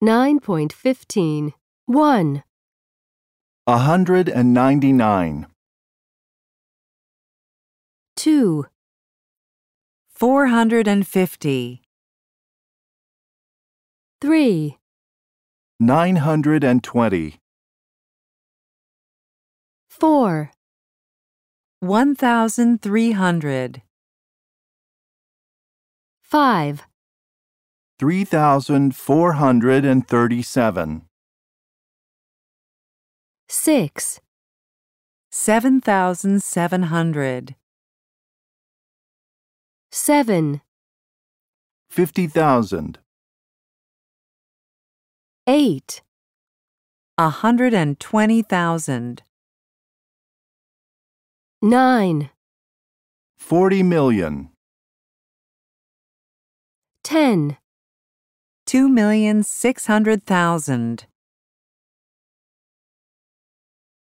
9.15. 1, 199, 2, 450, 3, 920, 4, 1,300, 5, 3,437, 6, 7,700, 7, 50,000, 8, 120,000, 9, 40 million, 10, 2,600,000.